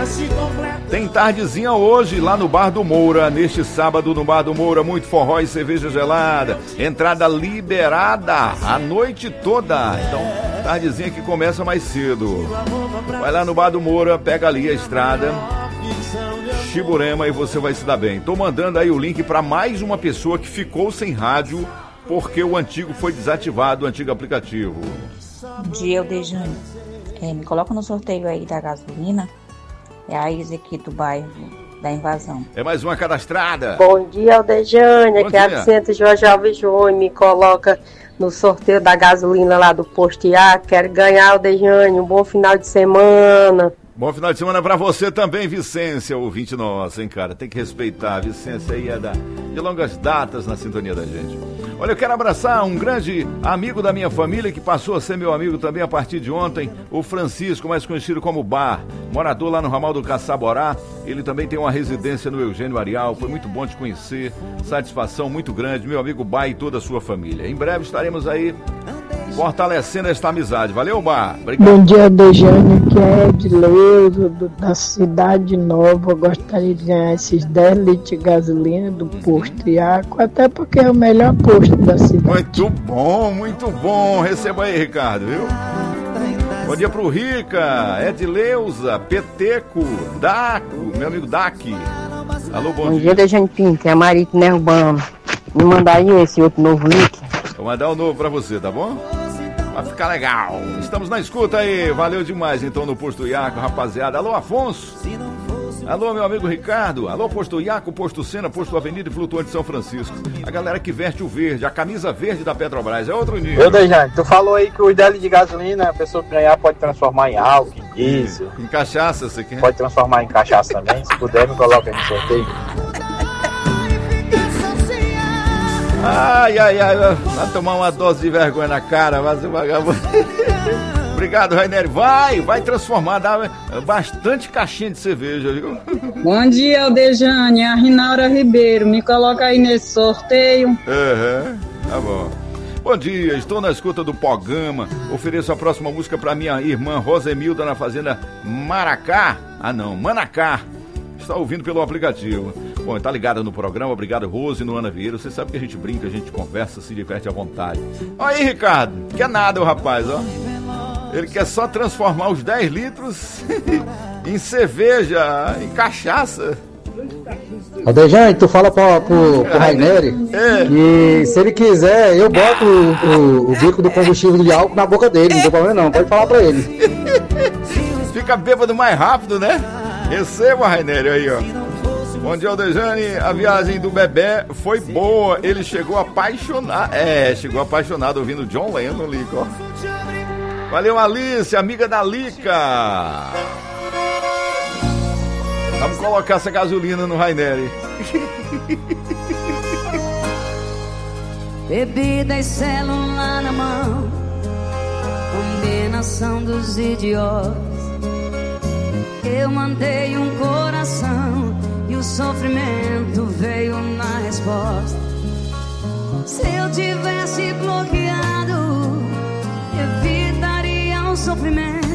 Tem tardezinha hoje lá no Bar do Moura, neste sábado no Bar do Moura, muito forró e cerveja gelada, entrada liberada a noite toda. Então, tardezinha que começa mais cedo. Vai lá no Bar do Moura, pega ali a estrada Chiburema e você vai se dar bem. Tô mandando aí o link para mais uma pessoa que ficou sem rádio porque o antigo foi desativado, o antigo aplicativo. Bom dia, Aldejane. É, me coloca no sorteio aí da gasolina. É a Isa aqui do bairro da Invasão. É mais uma cadastrada. Bom dia, Aldejane. Aqui é a Vicente Jorge Alves Júnior. Me coloca no sorteio da gasolina lá do posto A. Quero ganhar, Aldejane. Um bom final de semana. Bom final de semana pra você também, Vicência, ouvinte nossa, hein, cara? Tem que respeitar. A Vicência aí é da, de longas datas na sintonia da gente. Olha, eu quero abraçar um grande amigo da minha família que passou a ser meu amigo também a partir de ontem, o Francisco, mais conhecido como Bar, morador lá no ramal do Caçaborá. Ele também tem uma residência no Eugênio Arial. Foi muito bom te conhecer, satisfação muito grande, meu amigo Bar e toda a sua família. Em breve estaremos aí fortalecendo esta amizade. Valeu, Bar. Obrigado. Bom dia, Dejane, que é Edileuza, da Cidade Nova. Eu gostaria de ganhar esses dez litros de gasolina do posto Iaco, até porque é o melhor posto da cidade. Muito bom, muito bom. Receba aí, Ricardo, viu? Bom dia pro Rica, Edileuza, Peteco, Daco, meu amigo Daqui. Alô, bom, bom dia. Bom dia, Dejane Pinto, é a Marita Nerbano. Me mandar aí esse outro novo link. Vou mandar o novo pra você, tá bom? Vai ficar legal. Estamos na escuta aí. Valeu demais, então, no posto Iaco, rapaziada. Alô, Afonso. Alô, meu amigo Ricardo. Alô, Posto Iaco, Posto Sena, Posto Avenida e Flutuante de São Francisco. A galera que veste o verde, a camisa verde da Petrobras, é outro nível. Eu, Dejane, tu falou aí que o dele de gasolina, a pessoa que ganhar pode transformar em álcool, em diesel. Em cachaça, você quer? Pode transformar em cachaça também. Se puder, me coloca aí no sorteio. Ai, ai, ai, vai tomar uma dose de vergonha na cara, vai ser vagabundo. Obrigado, Rainer. Vai, vai transformar, dá bastante caixinha de cerveja, viu? Bom dia, Aldejane, a Rinaura Ribeiro, me coloca aí nesse sorteio. Uhum, tá bom. Bom dia, estou na escuta do Pogama. Ofereço a próxima música para minha irmã Rosemilda na fazenda Maracá. Ah não, Manacá. Está ouvindo pelo aplicativo. Bom, tá ligada no programa, obrigado Rose e no Ana Vieira. Você sabe que a gente brinca, a gente conversa, se diverte à vontade. Olha aí, Ricardo, quer nada o rapaz, ó. Ele quer só transformar os dez litros em cerveja, em cachaça. Aldejane, tu fala pro, pro, pro Raineri é. que se ele quiser, eu boto o, o, o bico do combustível de álcool na boca dele, não tem problema não, pode falar pra ele. Fica bêbado mais rápido, né? Receba, Raineri, aí, ó. Bom dia, Aldejane. A viagem do bebê foi boa. Ele chegou apaixonado. É, chegou apaixonado ouvindo John Lennon, Lico, ó. Valeu, Alice, amiga da Lica. Vamos colocar essa gasolina no Raineri. Bebida e celular na mão, combinação dos idiotas. Eu mandei um coração e o sofrimento veio na resposta. Se eu tivesse bloqueado, evitaria o sofrimento.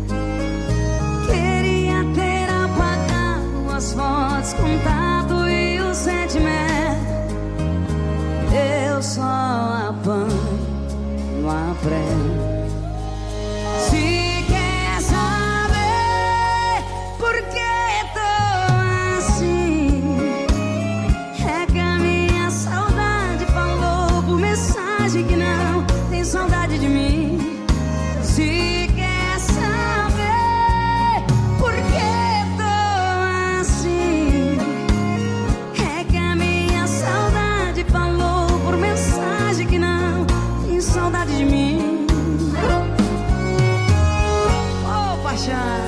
Queria ter apagado as fotos, contato e o sentimento. Eu só apanho, não aprendo. Se quer saber por que tô assim, é que a minha saudade falou por mensagem que não tem saudade de mim. Se quer saber por que tô assim, é que a minha saudade falou por mensagem que não tem saudade de mim. Oh, paixão.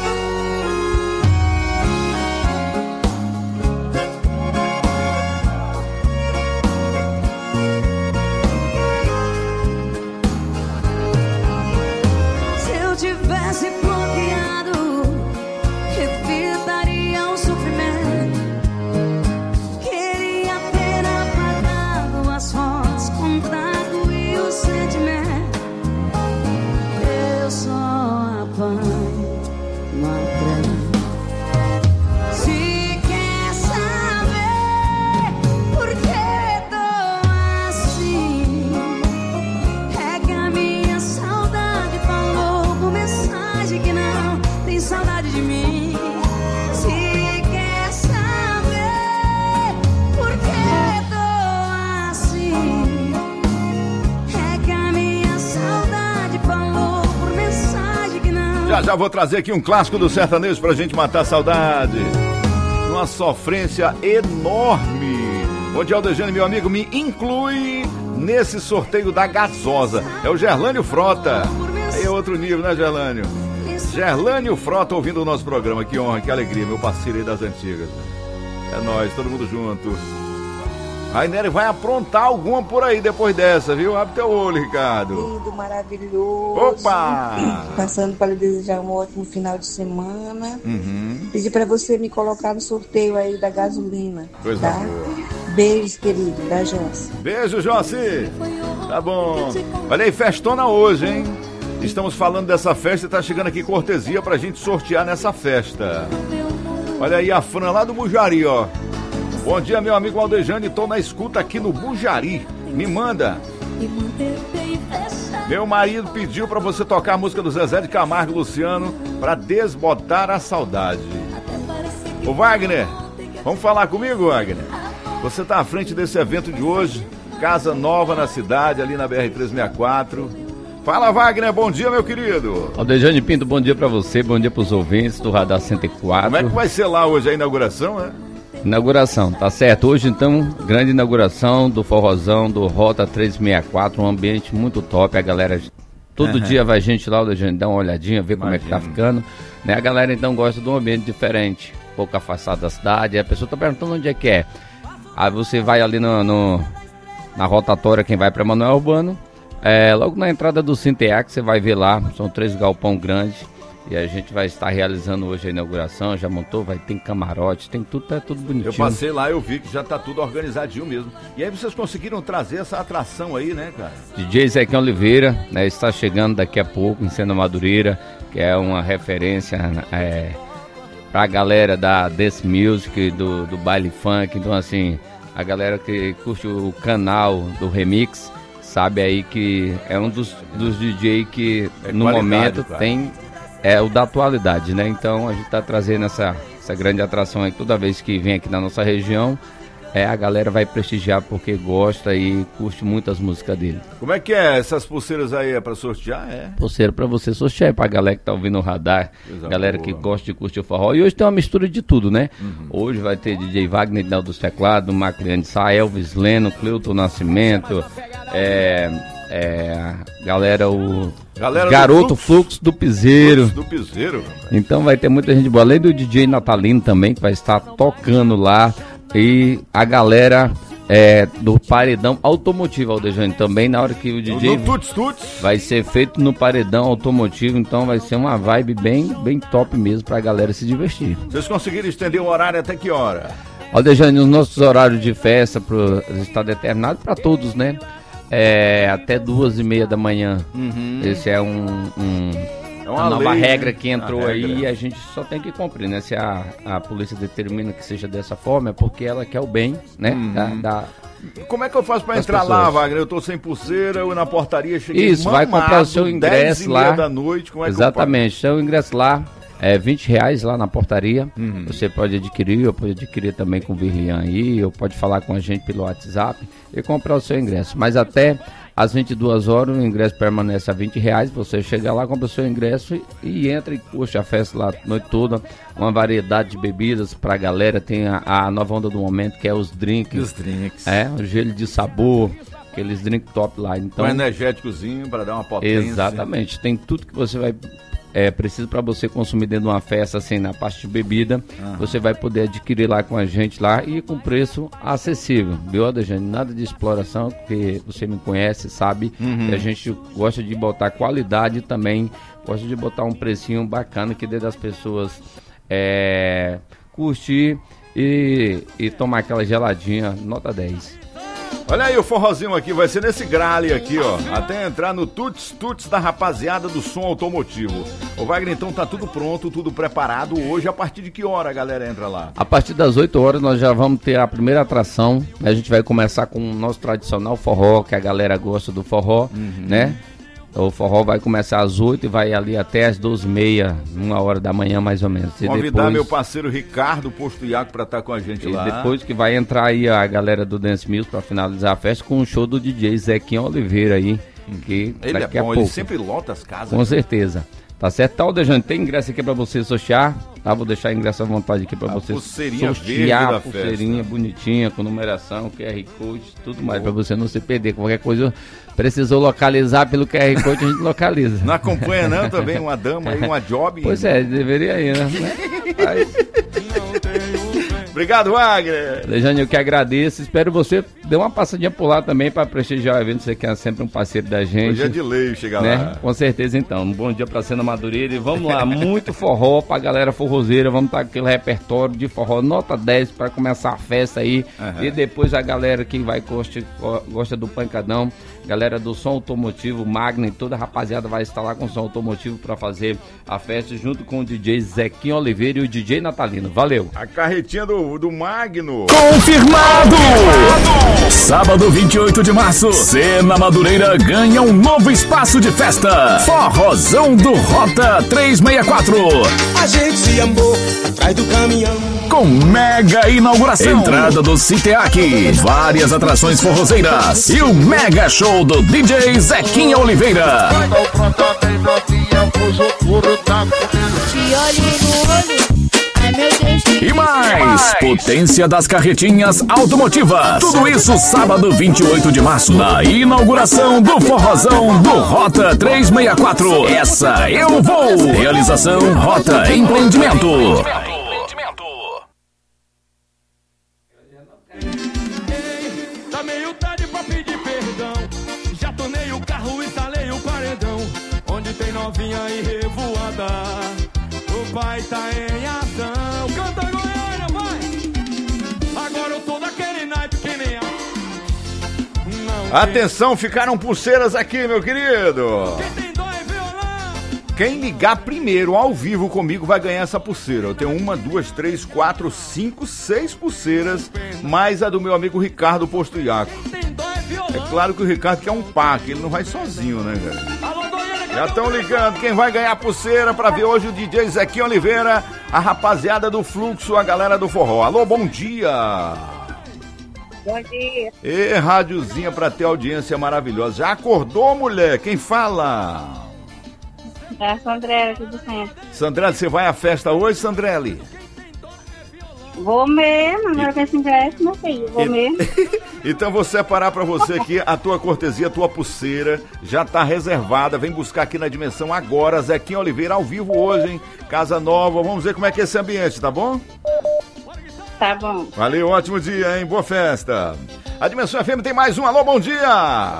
Tivesse bloqueado, evitaria o sofrimento. Queria ter apagado as fotos, contato e o sentimento. Eu só apanho, não aprendo. Se quer saber por que tô assim, é que a minha saudade falou mensagem que não tem saudade de mim. Se quer saber por que tô assim, é que a minha saudade falou por mensagem que não. Já já vou trazer aqui um clássico do sertanejo pra gente matar a saudade. Uma sofrência enorme. Bom dia, Aldejane, meu amigo, me inclui nesse sorteio da gasosa. É o Gerlânio Frota. Aí é outro nível, né, Gerlânio? Gerlânio Frota ouvindo o nosso programa. Que honra, que alegria, meu parceiro aí das antigas. É nóis, todo mundo junto. Raineri vai aprontar alguma por aí depois dessa, viu? Abre teu olho, Ricardo. Lindo, maravilhoso. Opa! Passando para desejar um ótimo final de semana. Uhum. Pedir para você me colocar no sorteio aí da gasolina. Coisa tá? boa. Beijos, querido, da Josi. Beijo, Josi. Tá bom. Olha aí, festona hoje, hein? Estamos falando dessa festa e tá chegando aqui cortesia pra gente sortear nessa festa. Olha aí a Fran lá do Bujari, ó. Bom dia, meu amigo Aldejane, tô na escuta aqui no Bujari. Me manda. Meu marido pediu pra você tocar a música do Zezé de Camargo e Luciano pra desbotar a saudade. Ô Wagner, vamos falar comigo, Wagner? Você tá à frente desse evento de hoje, casa nova na cidade, ali na B R trezentos e sessenta e quatro. Fala, Wagner, bom dia, meu querido. Aldejane Pinto, bom dia pra você, bom dia pros ouvintes do Radar cento e quatro. Como é que vai ser lá hoje a inauguração, né? Inauguração, tá certo. Hoje, então, grande inauguração do Forrozão, do Rota trezentos e sessenta e quatro, um ambiente muito top, a galera... Todo uhum. dia vai gente lá, Aldejane, dar uma olhadinha, ver como Imagina. é que tá ficando. Né? A galera, então, gosta de um ambiente diferente, um pouco afastado da cidade. A pessoa tá perguntando onde é que é. Aí você vai ali no, no, na rotatória, quem vai para Manoel Urbano. É, logo na entrada do Sinteac, você vai ver lá, são três galpão grandes. E a gente vai estar realizando hoje a inauguração, já montou, vai ter camarote, tem tudo, tá tudo bonitinho. Eu passei lá, eu vi que já tá tudo organizadinho mesmo. E aí vocês conseguiram trazer essa atração aí, né, cara? D J Zequinho Oliveira, né, está chegando daqui a pouco em Sena Madureira, que é uma referência é, pra galera da Dance Music, do, do baile funk. Então, assim, a galera que curte o canal do Remix, sabe aí que é um dos, dos D J que é no momento cara. tem... É o da atualidade, né? Então a gente tá trazendo essa, essa grande atração aí toda vez que vem aqui na nossa região. É, a galera vai prestigiar porque gosta e curte muito as músicas dele. Como é que é? Essas pulseiras aí é pra sortear? É? Pulseira pra você sortear, é pra galera que tá ouvindo o radar, Exato, galera boa. que gosta de curtir o forró. E hoje tem uma mistura de tudo, né? Uhum. Hoje vai ter D J Wagner Nel dos Teclados, Macleane Sá, Elvis Leno, Cleuton Nascimento, é... É, galera, o galera Garoto do Fluxo do Piseiro. do Piseiro. Então vai ter muita gente boa. Além do D J Natalino também, que vai estar tocando lá. E a galera é, do Paredão Automotivo, Aldejane, também na hora que o D J tuts, tuts. vai ser feito no Paredão Automotivo. Então vai ser uma vibe bem, bem top mesmo pra galera se divertir. Vocês conseguiram estender o horário até que hora? Aldejane, os nossos horários de festa pro, está determinado para todos, né? É, até duas e meia da manhã. Uhum. Esse é um, um é uma, uma nova lei, regra que entrou aí regra. E a gente só tem que cumprir, né? Se a, a polícia determina que seja dessa forma, é porque ela quer o bem, né? Uhum. Da, da, Como é que eu faço para entrar pessoas. lá, Wagner? Eu tô sem pulseira, eu na portaria cheguei Isso, mamado, vai comprar o seu ingresso lá. da noite, como é Exatamente, que eu seu ingresso lá. É vinte reais lá na portaria. Uhum. Você pode adquirir, ou pode adquirir também com o Virlian aí, ou pode falar com a gente pelo WhatsApp e comprar o seu ingresso. Mas até às vinte e duas horas o ingresso permanece a vinte reais. Você chega lá, compra o seu ingresso e, e entra e curte a festa lá a noite toda. Uma variedade de bebidas pra galera. Tem a, a nova onda do momento, que é os drinks. Os drinks. É, o gelo de sabor. Aqueles drinks top lá. Então, um energéticozinho para dar uma potência. Exatamente. Tem tudo que você vai... É preciso para você consumir dentro de uma festa, assim, na parte de bebida, uhum. você vai poder adquirir lá com a gente lá e com preço acessível, viu, Aldejane? Nada de exploração, porque você me conhece, sabe, uhum. que a gente gosta de botar qualidade também, gosta de botar um precinho bacana que dê das pessoas é, curtir e, e tomar aquela geladinha, nota dez. Olha aí o forrozinho aqui, vai ser nesse grale aqui, ó, até entrar no tuts tuts da rapaziada do som automotivo. Ô Wagner, então tá tudo pronto, tudo preparado. Hoje, a partir de que hora a galera entra lá? A partir das oito horas nós já vamos ter a primeira atração. A gente vai começar com o nosso tradicional forró, que a galera gosta do forró, uhum. né? O forró vai começar às oito e vai ali até às doze e meia, uma hora da manhã mais ou menos. E Convidar depois... meu parceiro Ricardo Posto Iaco pra estar com a gente e lá. E depois que vai entrar aí a galera do Dance Music pra finalizar a festa com o show do D J Zequinho Oliveira aí. Que ele daqui é bom, a ele pouco. sempre lota as casas. Com certeza. Tá certo? Tá, Aldejane, tem ingresso aqui pra você sortear, tá? Vou deixar ingresso à vontade aqui pra a você pulseirinha sortear, da pulseirinha festa. Bonitinha, com numeração, Q R Code, tudo mais, pra você não se perder. Qualquer coisa, precisou localizar pelo Q R Code, a gente localiza. Não acompanha não também uma dama aí, uma job? Pois é, deveria ir, né? Mas... Obrigado, Wagner. Aldejane, eu que agradeço. Espero você dê uma passadinha por lá também para prestigiar o evento. Você que é sempre um parceiro da gente. Hoje é de lei chegar né? lá. Com certeza, então. Um bom dia para Sena Madureira. E vamos lá, muito forró pra galera forrozeira. Vamos estar com aquele repertório de forró nota dez para começar a festa aí. Uhum. E depois a galera que vai gosta, gosta do pancadão, galera do som automotivo, Magna e toda a rapaziada vai estar lá com o som automotivo para fazer a festa junto com o D J Zequinho Oliveira e o D J Natalino. Valeu. A carretinha do do Magno. Confirmado! Sábado vinte e oito de março, Sena Madureira ganha um novo espaço de festa. Forrozão do Rota trezentos e sessenta e quatro. A gente se amou. atrás do caminhão. Com mega inauguração. Entrada do Citeac. Várias atrações forrozeiras. E o mega show do D J Zequinha Oliveira. De olho no olho. Ai, meu Deus. E mais, potência das carretinhas automotivas. Tudo isso sábado vinte e oito de março, na inauguração do Forrozão do Rota trezentos e sessenta e quatro. Essa eu vou. Realização Rota Empreendimento. Tá meio tarde pra pedir perdão. Já tornei o carro, instalei o paredão. Onde tem novinha e revoada, o pai tá em ação. Canta Goiânia, vai! Agora eu tô daquele naipe que nem a... Não Atenção, ficaram pulseiras aqui, meu querido. Quem tem dó é violão. Quem ligar primeiro ao vivo comigo vai ganhar essa pulseira. Eu tenho uma, duas, três, quatro, cinco, seis pulseiras, mais a do meu amigo Ricardo Posto Iaco. É claro que o Ricardo quer um par, que ele não vai sozinho, né, cara? Já estão ligando, quem vai ganhar a pulseira pra ver hoje o D J Zequinha Oliveira, a rapaziada do Fluxo, a galera do Forró. Alô, bom dia! Bom dia. E rádiozinha pra ter audiência maravilhosa. Já acordou, mulher? Quem fala? É a Sandrelli aqui do centro. Sandrelli, você vai à festa hoje, Sandrelli? Vou mesmo, agora que esse ingresso, meu filho, vou E- mesmo. Então vou separar pra você aqui a tua cortesia, a tua pulseira, já tá reservada, vem buscar aqui na dimensão agora, Zequinha Oliveira ao vivo hoje, hein? Casa Nova, vamos ver como é que é esse ambiente, tá bom? Tá bom. Valeu, ótimo dia, hein? Boa festa. A Dimensão F M tem mais um, alô, bom dia!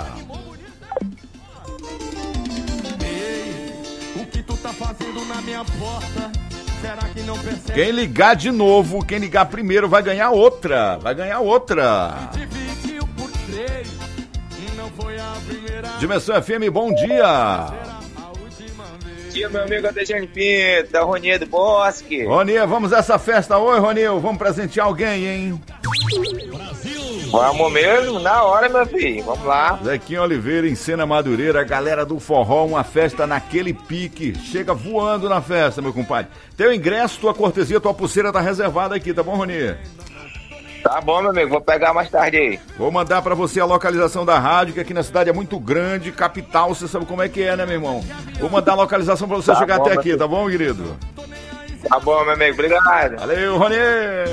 O que tu tá fazendo na minha porta? Será que não percebe? Quem ligar de novo, quem ligar primeiro vai ganhar outra, vai ganhar outra. Dividiu por três e não foi a primeira. Dimensão F M, bom dia! Bom dia, meu amigo Adejane Pinto, da Roninha do Bosque. Roninha, vamos a essa festa hoje, Roninha, vamos presentear alguém, hein? Vamos mesmo, na hora, meu filho, vamos lá. Zequinha Oliveira, em Sena Madureira, a galera do Forró, uma festa naquele pique. Chega voando na festa, meu compadre. Teu ingresso, tua cortesia, tua pulseira tá reservada aqui, tá bom, Roninha? Tá bom, meu amigo, vou pegar mais tarde aí. Vou mandar pra você a localização da rádio, que aqui na cidade é muito grande, capital, você sabe como é que é, né, meu irmão? Vou mandar a localização pra você Tá chegar bom, até meu aqui, filho. tá bom, querido? Tá bom, meu amigo, obrigado. Valeu, Roninha!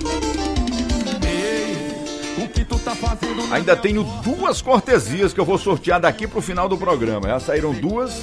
O que tu tá fazendo na Ainda tenho duas cortesias que eu vou sortear daqui pro final do programa. Já saíram duas.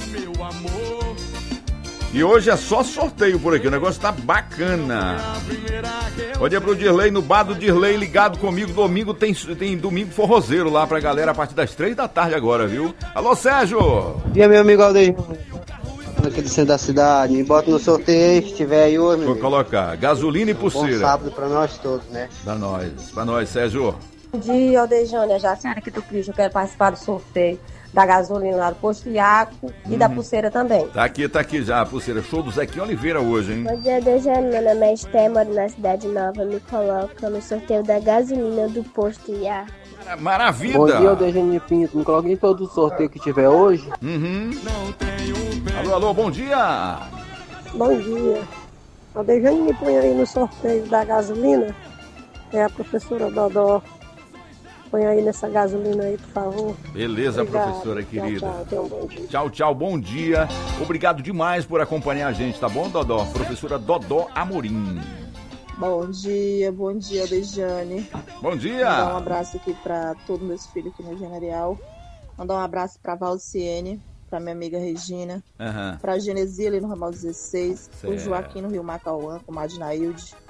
E hoje é só sorteio por aqui, o negócio tá bacana. Bom dia pro Dirley, no bar do Dirley, ligado comigo. Domingo tem, tem domingo forrozeiro lá pra galera a partir das três da tarde agora, viu? Alô, Sérgio! E aí, meu amigo Aldeir, aqui do centro da cidade, me bota no sorteio aí, se tiver aí hoje, meu Vou amigo. colocar gasolina e Bom pulseira. sábado pra nós todos, né? Pra nós, pra nós, Sérgio. Bom dia, Aldejane, é Jaciana aqui do Cristo. Eu quero participar do sorteio da gasolina lá do Posto Iaco e da Uhum. pulseira também. Tá aqui, tá aqui já a pulseira. Show do Zequinha Oliveira hoje, hein? Bom dia, Dejane. Meu nome é Esther, moro na Cidade Nova. Me coloca no sorteio da gasolina do Posto Iaco. Maravilha! Bom dia, Aldejane Pinto. Me coloca em todo o sorteio que tiver hoje. Uhum. Alô, alô, bom dia! Bom dia. Aldejane, me põe aí no sorteio da gasolina. É a professora Dodó. Põe aí nessa gasolina aí, por favor. Beleza, Obrigada. professora querida. Tchau, tchau. Tenha um bom dia. Tchau, tchau, bom dia. Obrigado demais por acompanhar a gente, tá bom, Dodó? Professora Dodó Amorim. Bom dia, bom dia, Dejane. Bom dia. Mandar um abraço aqui para todos meus filhos aqui no General. Mandar um abraço para Valciene, para minha amiga Regina, Aham. para Genesília no Ramal dezesseis, o Certo. Joaquim no Rio Macauã, com a Madinailde.